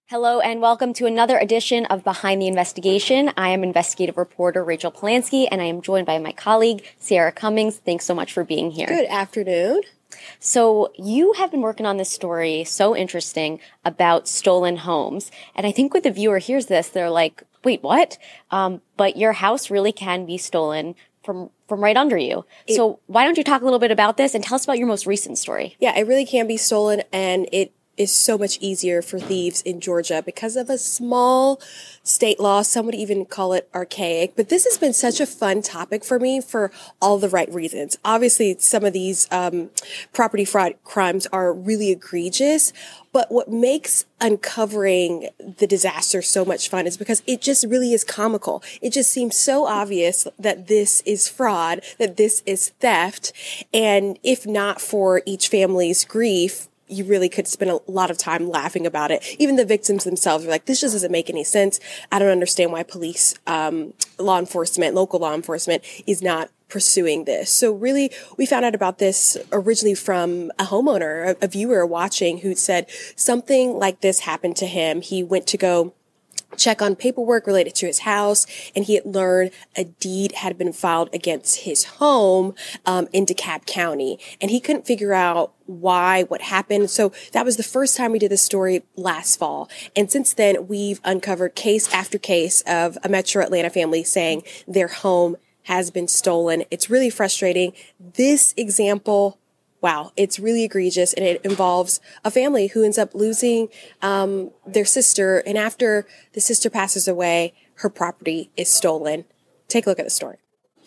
Hello and welcome to another edition of Behind the Investigation. I am investigative reporter Rachel Polanski, and I am joined by my colleague, Sierra Cummings. Thanks so much for being here. Good afternoon. So you have been working on this story, so interesting, about stolen homes. And I think when the viewer hears this, they're like, wait, what? But your house really can be stolen from right under you. So why don't you talk a little bit about this and tell us about your most recent story? Yeah, it really can be stolen, and it is so much easier for thieves in Georgia because of a small state law. Some would even call it archaic. But this has been such a fun topic for me for all the right reasons. Obviously, some of these property fraud crimes are really egregious. But what makes uncovering the disaster so much fun is because it just really is comical. It just seems so obvious that this is fraud, that this is theft. And if not for each family's grief, you really could spend a lot of time laughing about it. Even the victims themselves are like, this just doesn't make any sense. I don't understand why police, law enforcement, local law enforcement is not pursuing this. So really, we found out about this originally from a homeowner, a viewer watching, who said something like this happened to him. He went to go check on paperwork related to his house, and he had learned a deed had been filed against his home in DeKalb County, and he couldn't figure out what happened. So that was the first time we did this story last fall, and since then we've uncovered case after case of a Metro Atlanta family saying their home has been stolen. It's really frustrating. This example, wow, it's really egregious, and it involves a family who ends up losing their sister, and after the sister passes away, her property is stolen. Take a look at the story.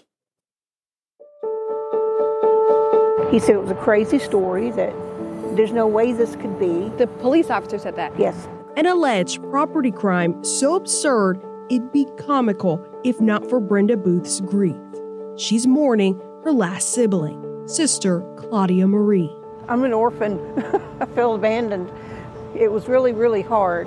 He said it was a crazy story, that there's no way this could be. The police officer said that? Yes. An alleged property crime so absurd it'd be comical if not for Brenda Booth's grief. She's mourning her last sibling, sister Claudia Marie. I'm an orphan. I feel abandoned. It was really, really hard.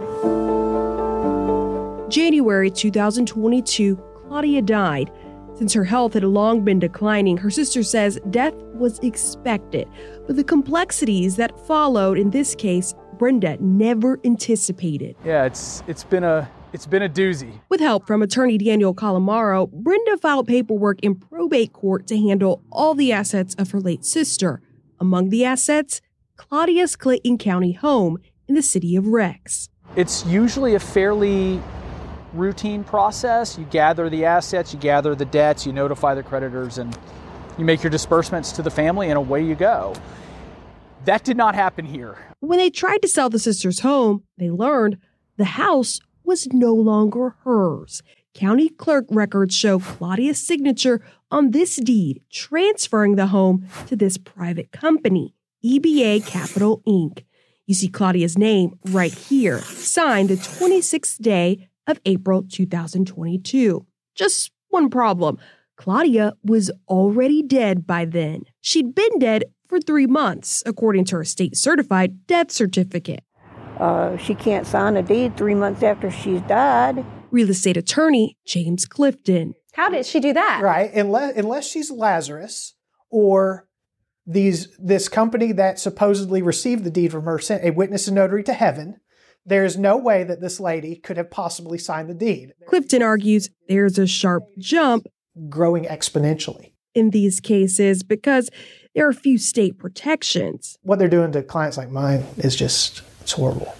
January 2022, Claudia died. Since her health had long been declining, her sister says death was expected. But the complexities that followed in this case, Brenda never anticipated. Yeah, it's been a doozy. With help from attorney Daniel Calamaro, Brenda filed paperwork in probate court to handle all the assets of her late sister. Among the assets, Claudia's Clayton County home in the city of Rex. It's usually a fairly routine process. You gather the assets, you gather the debts, you notify the creditors, and you make your disbursements to the family, and away you go. That did not happen here. When they tried to sell the sister's home, they learned the house was no longer hers. County clerk records show Claudia's signature on this deed, transferring the home to this private company, EBA Capital Inc. You see Claudia's name right here, signed the 26th day of April 2022. Just one problem. Claudia was already dead by then. She'd been dead for 3 months, according to her state-certified death certificate. She can't sign a deed 3 months after she's died. Real estate attorney James Clifton. How did she do that? Right, unless she's Lazarus or this company that supposedly received the deed from her sent a witness and notary to heaven. There is no way that this lady could have possibly signed the deed. Clifton argues there's a sharp jump growing exponentially in these cases because there are few state protections. What they're doing to clients like mine is it's horrible.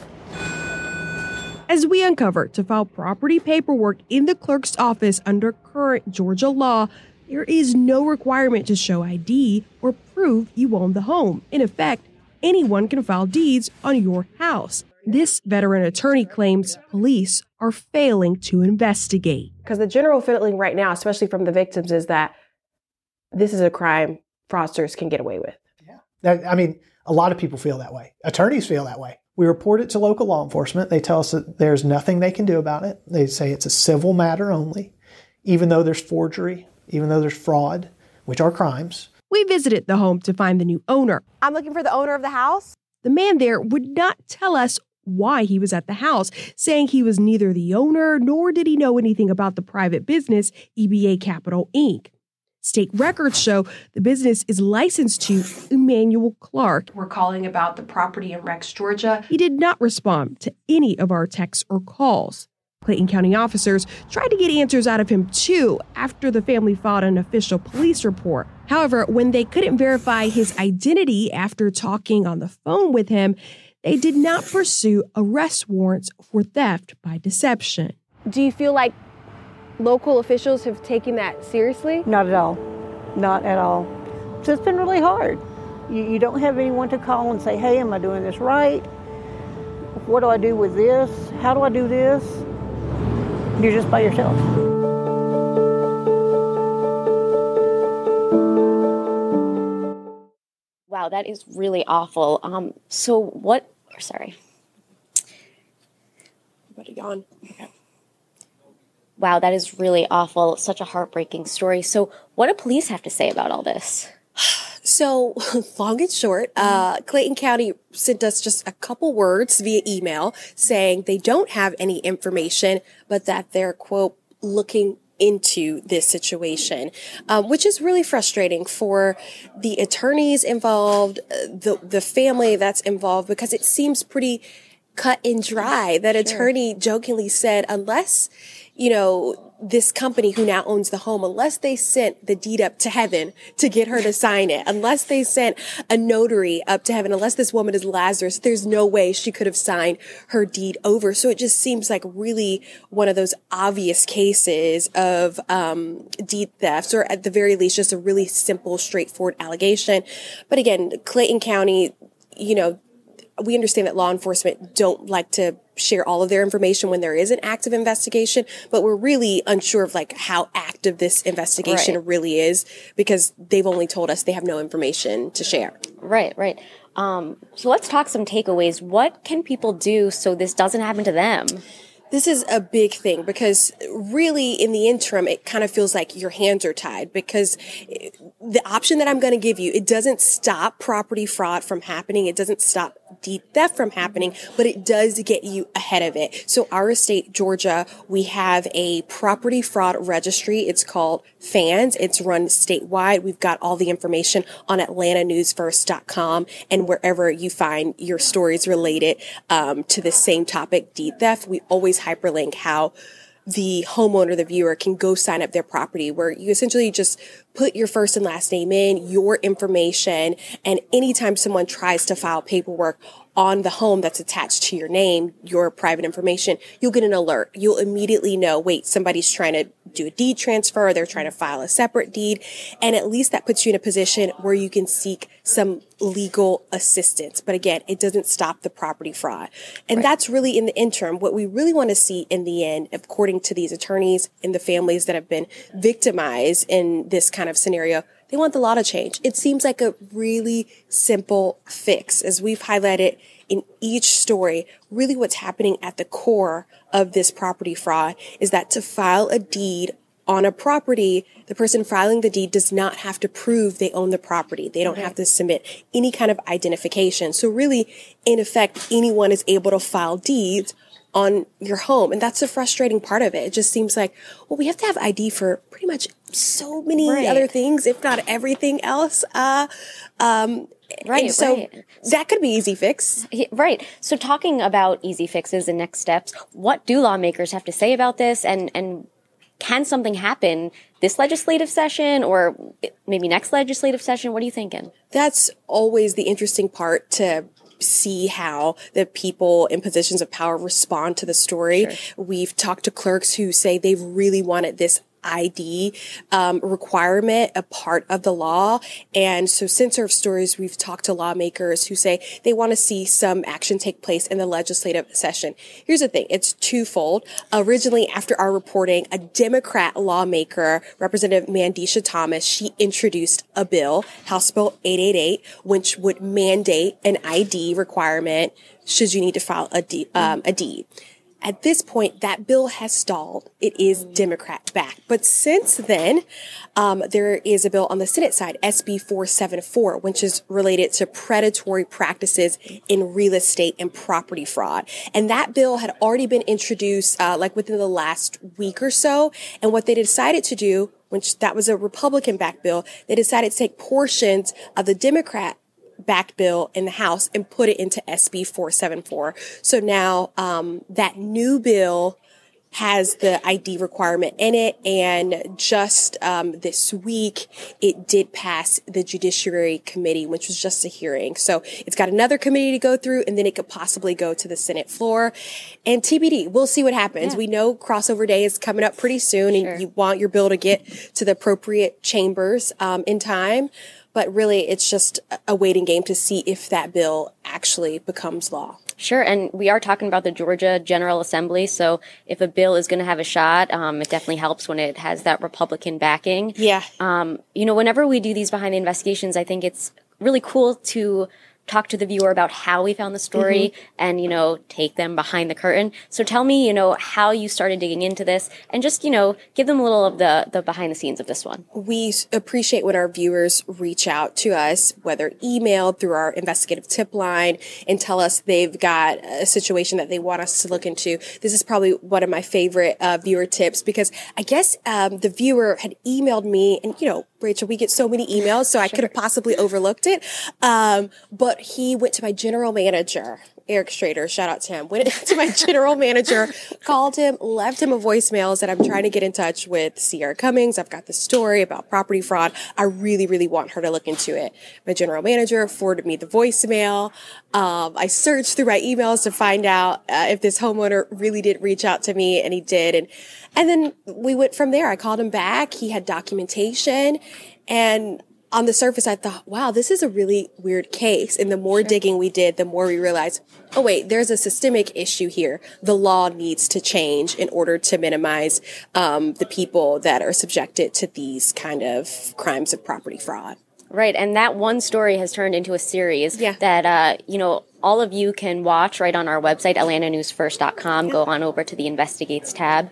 As we uncover, to file property paperwork in the clerk's office under current Georgia law, there is no requirement to show ID or prove you own the home. In effect, anyone can file deeds on your house. This veteran attorney claims police are failing to investigate. Because the general feeling right now, especially from the victims, is that this is a crime fraudsters can get away with. Yeah. I mean, a lot of people feel that way. Attorneys feel that way. We report it to local law enforcement. They tell us that there's nothing they can do about it. They say it's a civil matter only, even though there's forgery, even though there's fraud, which are crimes. We visited the home to find the new owner. I'm looking for the owner of the house. The man there would not tell us why he was at the house, saying he was neither the owner nor did he know anything about the private business EBA Capital Inc. State records show the business is licensed to Emmanuel Clark. We're calling about the property in Rex, Georgia. He did not respond to any of our texts or calls. Clayton County officers tried to get answers out of him too after the family filed an official police report. However, when they couldn't verify his identity after talking on the phone with him, they did not pursue arrest warrants for theft by deception. Do you feel like local officials have taken that seriously? Not at all. Not at all. So it's been really hard. You don't have anyone to call and say, hey, am I doing this right? What do I do with this? How do I do this? You're just by yourself. Wow, that is really awful. Sorry. Everybody gone. Okay. Wow, that is really awful. Such a heartbreaking story. So what do police have to say about all this? So, long and short, Clayton County sent us just a couple words via email saying they don't have any information, but that they're, quote, looking into this situation, which is really frustrating for the attorneys involved, the family that's involved, because it seems pretty cut and dry. That attorney jokingly said, unless, this company who now owns the home, unless they sent the deed up to heaven to get her to sign it, unless they sent a notary up to heaven, unless this woman is Lazarus, there's no way she could have signed her deed over. So it just seems like really one of those obvious cases of deed thefts, or at the very least, just a really simple, straightforward allegation. But again, Clayton County, we understand that law enforcement don't like to share all of their information when there is an active investigation, but we're really unsure of how active this investigation really is, because they've only told us they have no information to share. Right. So let's talk some takeaways. What can people do so this doesn't happen to them? This is a big thing, because really in the interim, it kind of feels like your hands are tied, because the option that I'm going to give you, it doesn't stop property fraud from happening. It doesn't stop deed theft from happening, but it does get you ahead of it. So our state, Georgia, we have a property fraud registry. It's called FANS. It's run statewide. We've got all the information on atlantanewsfirst.com and wherever you find your stories related to the same topic, deed theft. We always hyperlink how the homeowner, the viewer, can go sign up their property, where you essentially just put your first and last name in, your information, and anytime someone tries to file paperwork on the home that's attached to your name, your private information, you'll get an alert. You'll immediately know, wait, somebody's trying to do a deed transfer, they're trying to file a separate deed, and at least that puts you in a position where you can seek some legal assistance. But again, it doesn't stop the property fraud. And that's really in the interim. What we really want to see in the end, according to these attorneys and the families that have been victimized in this kind of scenario, they want the law to change. It seems like a really simple fix. As we've highlighted in each story, really what's happening at the core of this property fraud is that to file a deed on a property, the person filing the deed does not have to prove they own the property. They don't have to submit any kind of identification. So really, in effect, anyone is able to file deeds on your home. And that's the frustrating part of it. It just seems like, well, we have to have ID for pretty much so many other things, if not everything else. That could be easy fix. Right. So talking about easy fixes and next steps, what do lawmakers have to say about this? And can something happen this legislative session or maybe next legislative session? What are you thinking? That's always the interesting part, to see how the people in positions of power respond to the story. Sure. We've talked to clerks who say they've really wanted this ID requirement a part of the law. And so since our stories, we've talked to lawmakers who say they want to see some action take place in the legislative session. Here's the thing. It's twofold. Originally, after our reporting, a Democrat lawmaker, Representative Mandisha Thomas, she introduced a bill, House Bill 888, which would mandate an ID requirement should you need to file a deed. At this point, that bill has stalled. It is Democrat backed. But since then, there is a bill on the Senate side, SB 474, which is related to predatory practices in real estate and property fraud. And that bill had already been introduced, within the last week or so. And what they decided to do which that was a Republican-backed bill, they decided to take portions of the Democrat-backed bill in the House and put it into SB 474. So now that new bill has the ID requirement in it, and just this week it did pass the Judiciary Committee, which was just a hearing. So it's got another committee to go through, and then it could possibly go to the Senate floor. And TBD, we'll see what happens. Yeah. We know crossover day is coming up pretty soon, and you want your bill to get to the appropriate chambers in time. But really, it's just a waiting game to see if that bill actually becomes law. Sure, and we are talking about the Georgia General Assembly, so if a bill is going to have a shot, it definitely helps when it has that Republican backing. Yeah. Whenever we do these behind the investigations, I think it's really cool to talk to the viewer about how we found the story and, take them behind the curtain. So tell me, how you started digging into this and just, give them a little of the behind the scenes of this one. We appreciate when our viewers reach out to us, whether emailed through our investigative tip line, and tell us they've got a situation that they want us to look into. This is probably one of my favorite viewer tips, because I guess the viewer had emailed me, and, Rachel, we get so many emails, so I could have possibly overlooked it. But he went to my general manager, Eric Strader, shout out to him, went to my general manager, called him, left him a voicemail, said, I'm trying to get in touch with Sierra Cummings. I've got this story about property fraud. I really, really want her to look into it. My general manager forwarded me the voicemail. I searched through my emails to find out if this homeowner really did reach out to me, and he did. And then we went from there. I called him back. He had documentation, and on the surface, I thought, wow, this is a really weird case. And the more digging we did, the more we realized, oh, wait, there's a systemic issue here. The law needs to change in order to minimize the people that are subjected to these kind of crimes of property fraud. Right. And that one story has turned into a series that, all of you can watch right on our website, atlantanewsfirst.com. Go on over to the Investigates tab.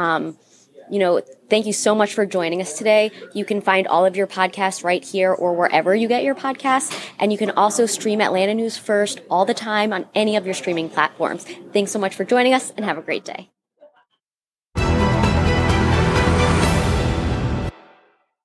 Thank you so much for joining us today. You can find all of your podcasts right here or wherever you get your podcasts. And you can also stream Atlanta News First all the time on any of your streaming platforms. Thanks so much for joining us, and have a great day.